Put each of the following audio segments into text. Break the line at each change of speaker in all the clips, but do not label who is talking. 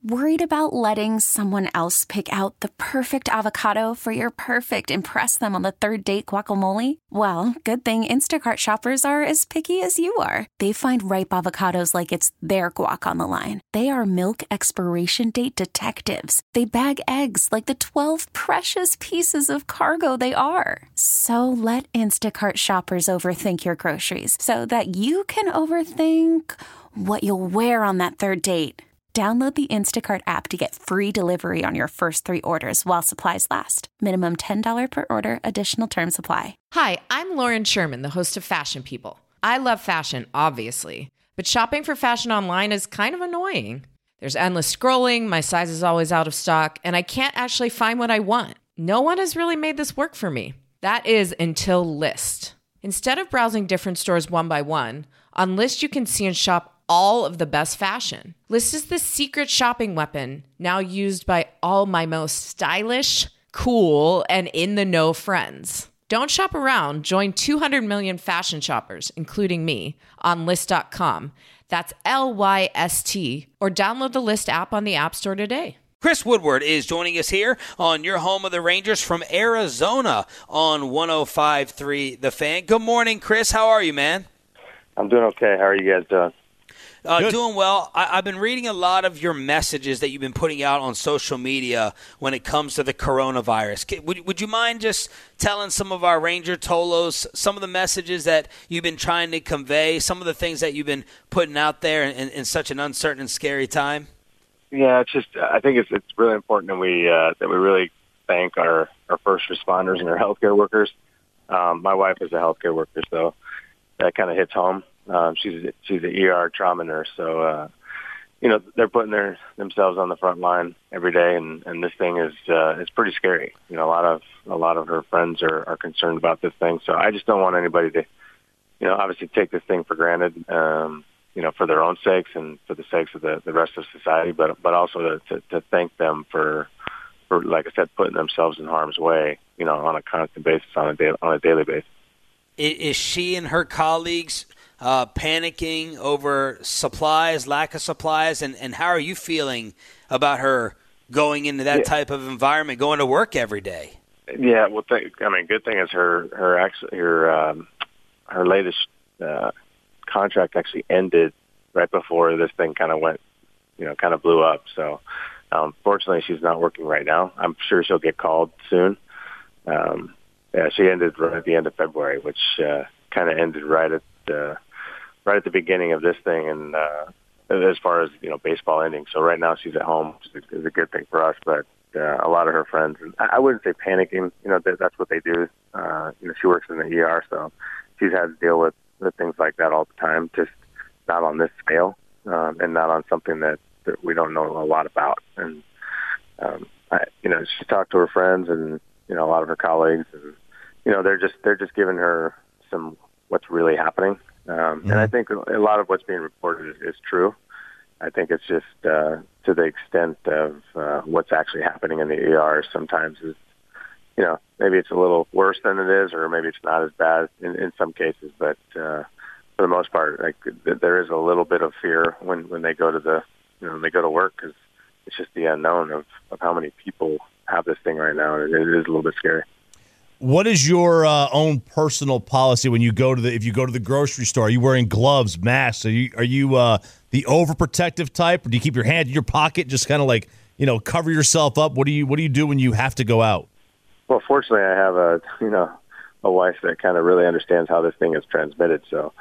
Worried about letting someone else pick out the perfect avocado for your perfect impress them on the third date guacamole? Well, good thing Instacart shoppers are as picky as you are. They find ripe avocados like it's their guac on the line. They are milk expiration date detectives. They bag eggs like the 12 precious pieces of cargo they are. So let Instacart shoppers overthink your groceries so that you can overthink what you'll wear on that third date. Download the Instacart app to get free delivery on your first 3 orders while supplies last. Minimum $10 per order. Additional terms apply.
Hi, I'm Lauren Sherman, the host of Fashion People. I love fashion, obviously, but shopping for fashion online is kind of annoying. There's endless scrolling, my size is always out of stock, and I can't actually find what I want. No one has really made this work for me. That is until Lyst. Instead of browsing different stores one by one, on Lyst you can see and shop all of the best fashion. Lyst is the secret shopping weapon now used by all my most stylish, cool, and in-the-know friends. Don't shop around. Join 200 million fashion shoppers, including me, on Lyst.com. That's Lyst, or download the Lyst app on the App Store today.
Chris Woodward is joining us here on your home of the Rangers from Arizona on 105.3 The Fan. Good morning, Chris. How are you, man?
I'm doing okay. How are you guys doing?
Doing well. I've been reading a lot of your messages that you've been putting out on social media when it comes to the coronavirus. Would you mind just telling some of our Ranger Tolos some of the messages that you've been trying to convey, some of the things that you've been putting out there in such an uncertain and scary time?
Yeah, I think it's really important that we really thank our first responders and our healthcare workers. My wife is a healthcare worker, so that kind of hits home. She's an ER trauma nurse, so they're putting themselves on the front line every day, and this thing is pretty scary. A lot of her friends are concerned about this thing, so I just don't want anybody to, obviously take this thing for granted, for their own sakes and for the sakes of the rest of society, but also to thank them for, like I said, putting themselves in harm's way, on a constant basis, on a daily basis.
Is she and her colleagues panicking over supplies, lack of supplies, and how are you feeling about her going into that type of environment, going to work every day?
Yeah, well, good thing is her latest contract actually ended right before this thing kind of blew up. So, fortunately, she's not working right now. I'm sure she'll get called soon. She ended right at the end of February, which kind of ended right at the beginning of this thing, and as far as baseball ending. So right now she's at home, which is a good thing for us. But a lot of her friends, and I wouldn't say panicking. That's what they do. She works in the ER, so she's had to deal with things like that all the time. Just not on this scale, and not on something that we don't know a lot about. And she talked to her friends and a lot of her colleagues, and they're just giving her some what's really happening. And I think a lot of what's being reported is true. I think it's just to the extent of what's actually happening in the ER sometimes is, maybe it's a little worse than it is, or maybe it's not as bad in some cases. But for the most part, there is a little bit of fear when they go to they go to work, because it's just the unknown of how many people have this thing right now. It is a little bit scary.
What is your own personal policy when you go to if you go to the grocery store? Are you wearing gloves, masks? Are you the overprotective type, or do you keep your hand in your pocket, just kind of cover yourself up? What do you do when you have to go out?
Well, fortunately, I have a wife that kind of really understands how this thing is transmitted. So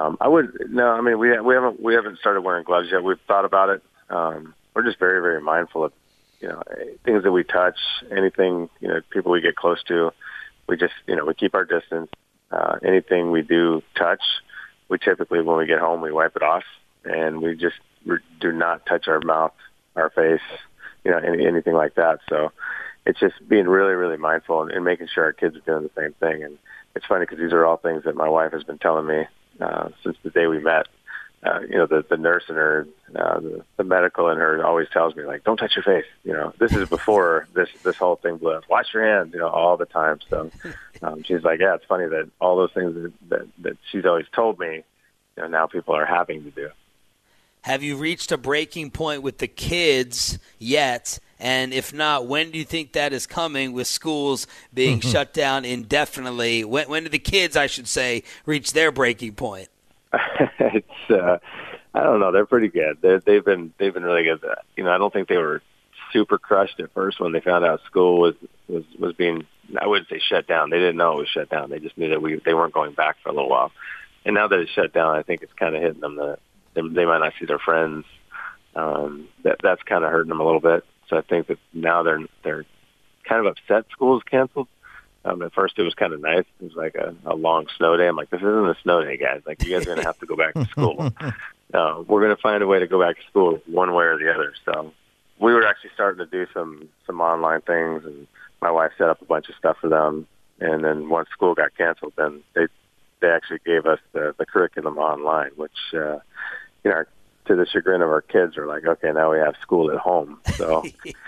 we haven't started wearing gloves yet. We've thought about it. We're just very, very mindful of things that we touch, anything people we get close to. We just, we keep our distance. Anything we do touch, we typically, when we get home, we wipe it off, and we just do not touch our mouth, our face, anything like that. So it's just being really, really mindful and making sure our kids are doing the same thing. And it's funny because these are all things that my wife has been telling me since the day we met. The nurse in her, the medical in her always tells me, don't touch your face. This is before this whole thing blew up. Wash your hands, all the time. So she's like, yeah, it's funny that all those things that she's always told me, now people are having to do.
Have you reached a breaking point with the kids yet? And if not, when do you think that is coming with schools being shut down indefinitely? When do the kids, I should say, reach their breaking point?
It's I don't know. They're pretty good. They've been really good. I don't think they were super crushed at first when they found out school was being, I wouldn't say shut down. They didn't know it was shut down. They just knew that they weren't going back for a little while. And now that it's shut down, I think it's kind of hitting them that they might not see their friends. That's kind of hurting them a little bit. So I think that now they're kind of upset school's canceled. At first it was kind of nice. It was like a long snow day. I'm like, this isn't a snow day, guys. Like, you guys are going to have to go back to school. We're going to find a way to go back to school one way or the other. So we were actually starting to do some online things, and my wife set up a bunch of stuff for them. And then once school got canceled, then they actually gave us the curriculum online, which, to the chagrin of our kids, are like, okay, now we have school at home. So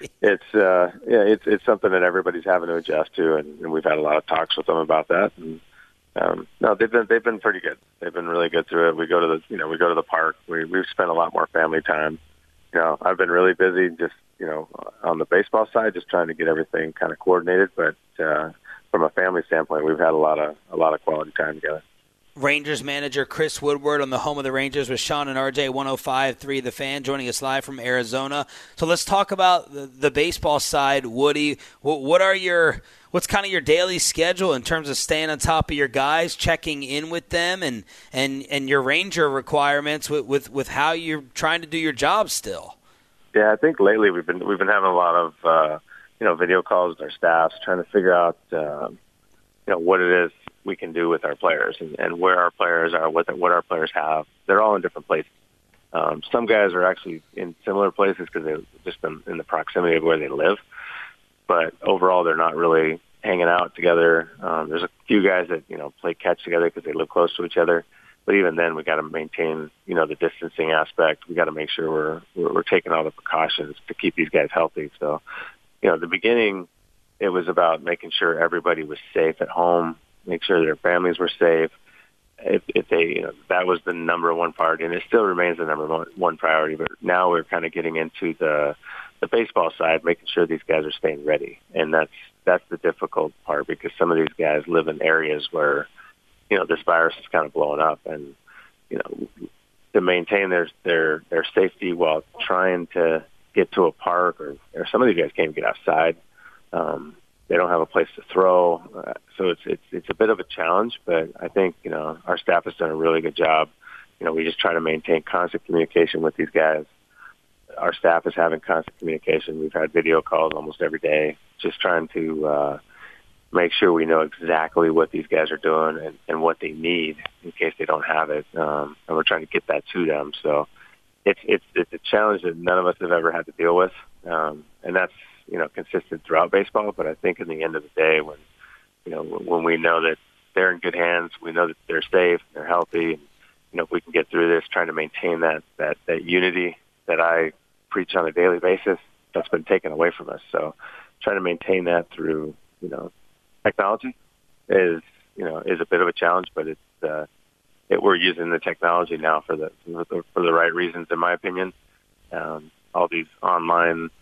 it's something that everybody's having to adjust to, and we've had a lot of talks with them about that. And no, they've been pretty good. They've been really good through it. We go to the park. We've spent a lot more family time. I've been really busy just on the baseball side, just trying to get everything kind of coordinated. But from a family standpoint, we've had a lot of quality time together.
Rangers manager Chris Woodward on the home of the Rangers with Sean and RJ 105.3 The Fan, joining us live from Arizona. So let's talk about the baseball side. Woody, what's kind of your daily schedule in terms of staying on top of your guys, checking in with them, and your Ranger requirements with how you're trying to do your job still?
Yeah, I think lately we've been having a lot of video calls with our staffs, trying to figure out what it is we can do with our players and where our players are, what our players have. They're all in different places. Some guys are actually in similar places because they've just been in the proximity of where they live. But overall, they're not really hanging out together. There's a few guys that, play catch together because they live close to each other. But even then, we got to maintain, the distancing aspect. We got to make sure we're taking all the precautions to keep these guys healthy. So, the beginning, it was about making sure everybody was safe at home, make sure their families were safe. If they, that was the number one priority, and it still remains the number one priority. But now we're kind of getting into the baseball side, making sure these guys are staying ready, and that's the difficult part because some of these guys live in areas where, this virus is kind of blowing up, and to maintain their safety while trying to get to a park, or some of these guys can't even get outside. They don't have a place to throw, so it's a bit of a challenge. But I think our staff has done a really good job. We just try to maintain constant communication with these guys. Our staff is having constant communication. We've had video calls almost every day, just trying to make sure we know exactly what these guys are doing and what they need in case they don't have it, and we're trying to get that to them. So it's a challenge that none of us have ever had to deal with, and that's consistent throughout baseball. But I think in the end of the day, when we know that they're in good hands, we know that they're safe, they're healthy, and if we can get through this, trying to maintain that unity that I preach on a daily basis, that's been taken away from us. So trying to maintain that through technology is a bit of a challenge, but we're using the technology now for the right reasons, in my opinion. All these online,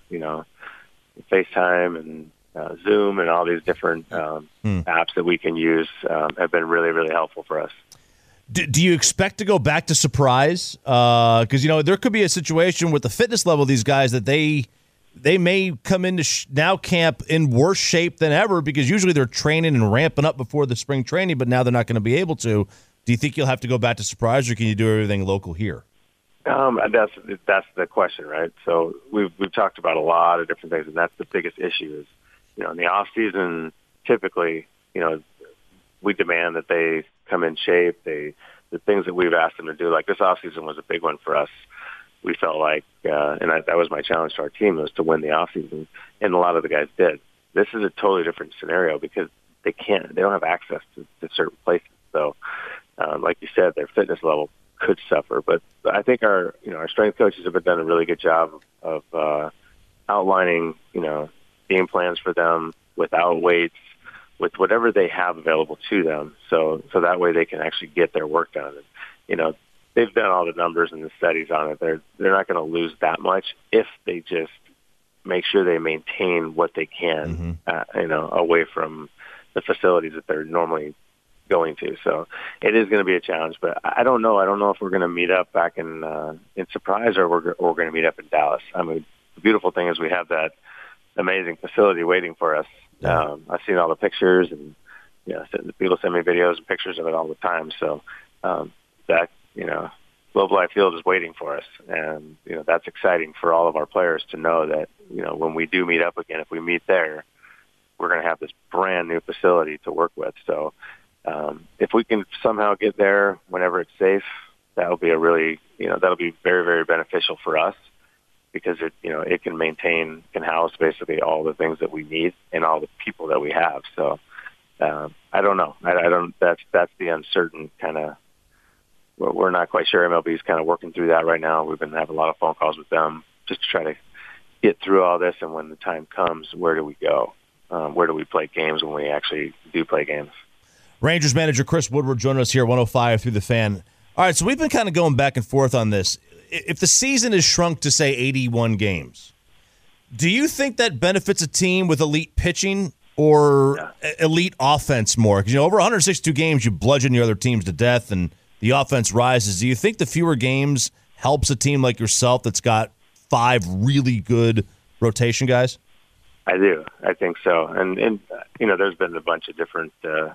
FaceTime and Zoom and all these different apps that we can use have been really, really helpful for us.
Do you expect to go back to surprise? Because, there could be a situation with the fitness level of these guys that they may come into now camp in worse shape than ever because usually they're training and ramping up before the spring training, but now they're not going to be able to. Do you think you'll have to go back to surprise, or can you do everything local here?
That's the question, right? So we've talked about a lot of different things, and that's the biggest issue is, in the off season, typically, we demand that they come in shape. The things that we've asked them to do, like this off season was a big one for us. We felt like, that was my challenge to our team, was to win the off season, and a lot of the guys did. This is a totally different scenario because they don't have access to certain places. So, like you said, their fitness level could suffer, but I think our strength coaches have done a really good job of outlining, game plans for them without weights, with whatever they have available to them. So that way they can actually get their work done. And, they've done all the numbers and the studies on it. They're not going to lose that much if they just make sure they maintain what they can, away from the facilities that they're normally going to. So it is going to be a challenge, but I don't know. I don't know if we're going to meet up back in Surprise or we're going to meet up in Dallas. I mean, the beautiful thing is we have that amazing facility waiting for us. I've seen all the pictures, and people send me videos and pictures of it all the time. So that Globe Life Field is waiting for us, and that's exciting for all of our players to know that when we do meet up again, if we meet there, we're going to have this brand new facility to work with. So if we can somehow get there whenever it's safe, that'll be that'll be very, very beneficial for us, because it can house basically all the things that we need and all the people that we have. So I don't know. That's the uncertain kind of. We're not quite sure. MLB is kind of working through that right now. We've been having a lot of phone calls with them just to try to get through all this. And when the time comes, where do we go? Where do we play games when we actually do play games?
Rangers manager Chris Woodward joining us here, 105 through the Fan. All right, so we've been kind of going back and forth on this. If the season is shrunk to, say, 81 games, do you think that benefits a team with elite pitching or elite offense more? Because, over 162 games, you bludgeon your other teams to death, and the offense rises. Do you think the fewer games helps a team like yourself that's got 5 really good rotation guys?
I do. I think so. And there's been a bunch of different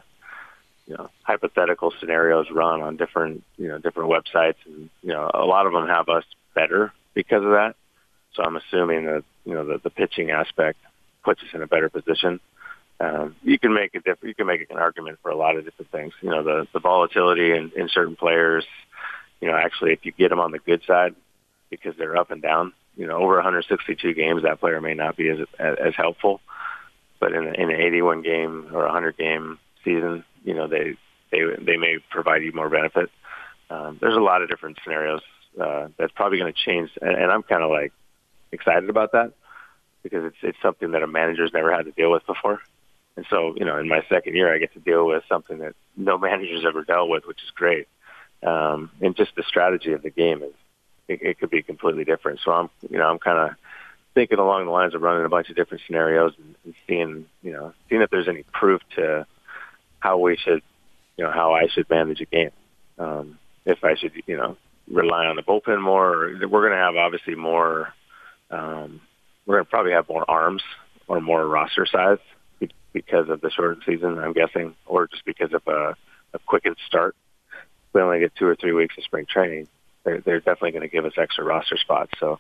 hypothetical scenarios run on different websites, and a lot of them have us better because of that. So I'm assuming that the pitching aspect puts us in a better position. You can make an argument for a lot of different things. The volatility in certain players. Actually, if you get them on the good side, because they're up and down. Over 162 games, that player may not be as helpful. But in an 81 game or 100 game season, they may provide you more benefit. There's a lot of different scenarios that's probably going to change, and I'm kind of excited about that, because it's something that a manager's never had to deal with before. And so, in my second year, I get to deal with something that no manager's ever dealt with, which is great. And just the strategy of the game it could be completely different. So I'm kind of thinking along the lines of running a bunch of different scenarios and seeing if there's any proof to how I should manage a game. If I should, rely on the bullpen more. We're going to have obviously more. We're going to probably have more arms or more roster size because of the shortened season, I'm guessing, or just because of a quickened start. We only get 2 or 3 weeks of spring training. They're definitely going to give us extra roster spots. So,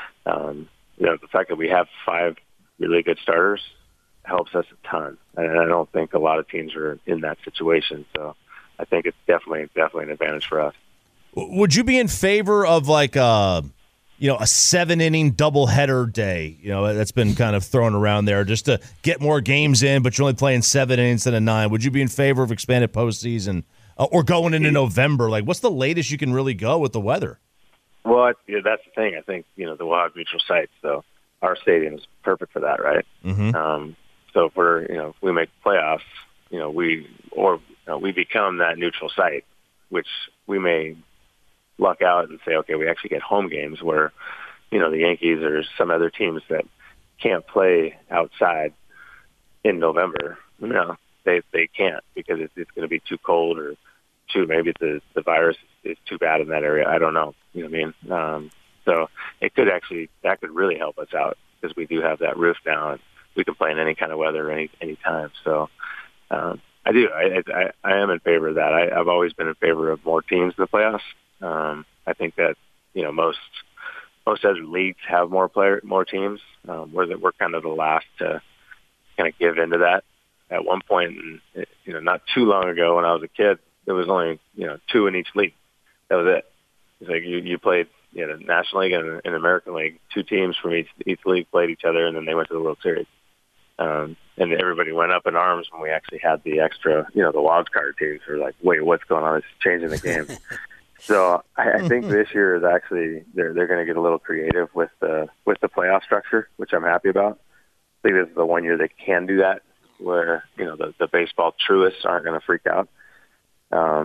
the fact that we have 5 really good starters helps us a ton. And I don't think a lot of teams are in that situation. So I think it's definitely an advantage for us.
Would you be in favor of a 7-inning doubleheader day? That's been kind of thrown around there just to get more games in, but you're only playing 7 innings instead of 9. Would you be in favor of expanded postseason or going into November? What's the latest you can really go with the weather?
Well, that's the thing. I think, we'll have neutral sites, so our stadium is perfect for that, right? Mm-hmm. So if we make playoffs, we become that neutral site, which we may luck out and say, okay, we actually get home games where, the Yankees or some other teams that can't play outside in November, they can't because it's going to be too cold or maybe the virus is too bad in that area. I don't know. You know what I mean? So that could really help us out because we do have that roof now and we can play in any kind of weather any time. So I do. I am in favor of that. I've always been in favor of more teams in the playoffs. I think that most other leagues have more teams. We're kind of the last to kind of give into that. At one point, not too long ago when I was a kid, there was only 2 in each league. That was it. It's like you played National League and American League. 2 teams from each league played each other, and then they went to the World Series. And everybody went up in arms when we actually had the extra, the wild card teams were like, wait, what's going on? It's changing the game. So I think this year is actually they're going to get a little creative with the playoff structure, which I'm happy about. I think this is the one year they can do that, where the baseball truists aren't going to freak out.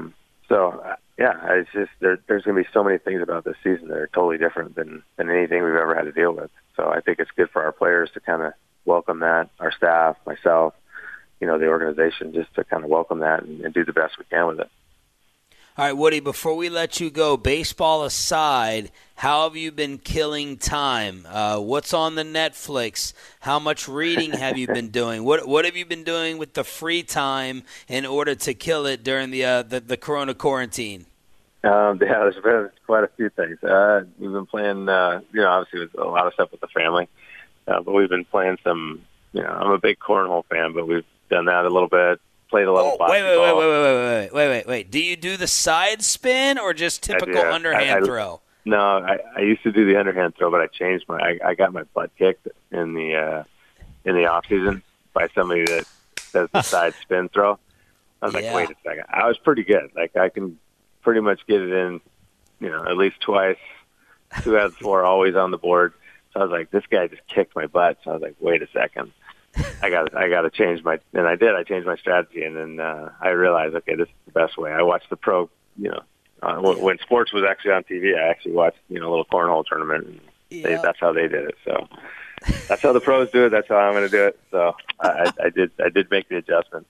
So, it's just there's going to be so many things about this season that are totally different than anything we've ever had to deal with. So I think it's good for our players to kind of welcome that, our staff, myself, the organization, just to kind of welcome that and do the best we can with it.
All right, Woody, before we let you go, baseball aside, how have you been killing time? What's on the Netflix? How much reading have you been doing? What have you been doing with the free time in order to kill it during the Corona quarantine?
There's been quite a few things. We've been playing, obviously with a lot of stuff with the family, but we've been playing some, I'm a big cornhole fan, but we've done that a little bit. Played a little basketball.
Wait. Do you do the side spin or just typical underhand throw?
No, I used to do the underhand throw, but I changed I got my butt kicked in the off season by somebody that does the side spin throw. I was like, wait a second. I was pretty good. Like, I can pretty much get it in, at least twice, 2 out of 4, always on the board. So I was like, this guy just kicked my butt. So I was like, wait a second. I got to change and I did. I changed my strategy, and then I realized, okay, this is the best way. I watched the pro, when sports was actually on TV, I actually watched, a little cornhole tournament, and that's how they did it. So that's how the pros do it. That's how I'm going to do it. So I did make the adjustment.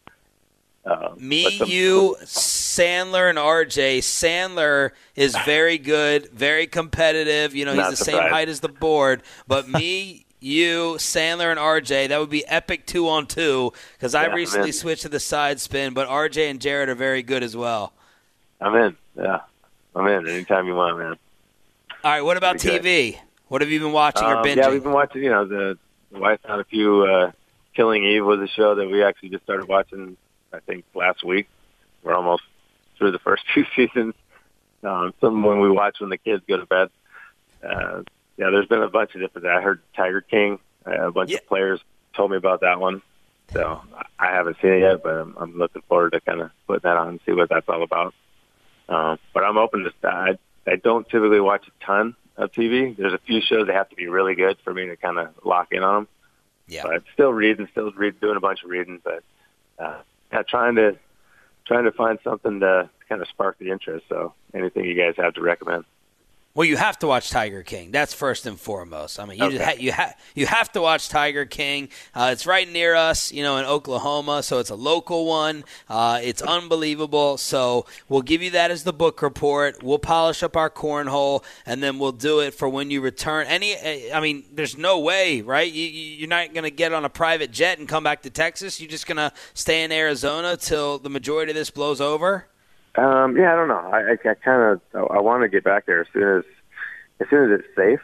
You, Sandler, and RJ. Sandler is very good, very competitive. He's the same height as the board, but me. You, Sandler, and RJ, that would be epic 2-on-2 because I recently switched to the side spin, but RJ and Jared are very good as well.
I'm in. Yeah. I'm in anytime you want, man.
All right, what about TV? Good. What have you been watching or binging?
Yeah, we've been watching, the wife had a few, Killing Eve was a show that we actually just started watching, I think, last week. We're almost through the first 2 seasons. Some when we watch when the kids go to bed. There's been a bunch of different. I heard Tiger King. A bunch of players told me about that one. So I haven't seen it yet, but I'm looking forward to kind of putting that on and see what that's all about. But I'm open to that. I don't typically watch a ton of TV. There's a few shows that have to be really good for me to kind of lock in on them. Yeah. But still reading, doing a bunch of reading, but trying to find something to kind of spark the interest. So anything you guys have to recommend.
Well, you have to watch Tiger King. That's first and foremost. I mean, you have to watch Tiger King. It's right near us, in Oklahoma, so it's a local one. It's unbelievable. So we'll give you that as the book report. We'll polish up our cornhole, and then we'll do it for when you return. There's no way, right? You're not going to get on a private jet and come back to Texas. You're just going to stay in Arizona till the majority of this blows over?
I don't know. I want to get back there as soon as it's safe.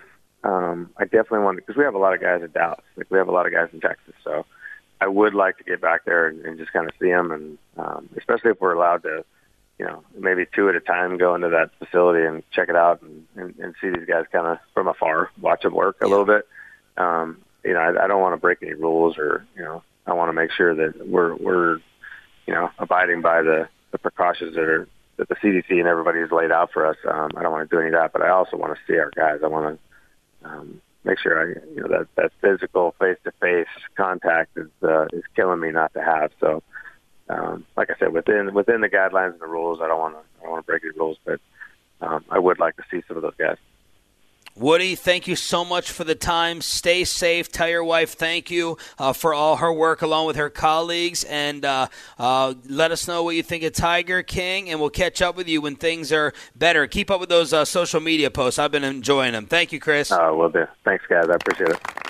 I definitely want to, because we have a lot of guys in Dallas. Like, we have a lot of guys in Texas. So I would like to get back there and just kind of see them, and especially if we're allowed to, maybe 2 at a time go into that facility and check it out and see these guys kind of from afar, watch them work a little bit. I don't want to break any rules, or I want to make sure that we're abiding by the precautions that the CDC and everybody has laid out for us. I don't want to do any of that, but I also want to see our guys. I want to make sure that physical face-to-face contact is killing me not to have. So, like I said, within the guidelines and the rules, I don't want to break any rules, but I would like to see some of those guys.
Woody, thank you so much for the time. Stay safe. Tell your wife thank you for all her work along with her colleagues. And let us know what you think of Tiger King, and we'll catch up with you when things are better. Keep up with those social media posts. I've been enjoying them. Thank you, Chris.
Will do. Thanks, guys. I appreciate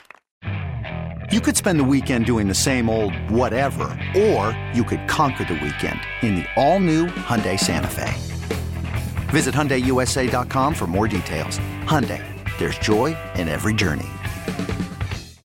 it.
You could spend the weekend doing the same old whatever, or you could conquer the weekend in the all-new Hyundai Santa Fe. Visit HyundaiUSA.com for more details. Hyundai. There's joy in every journey.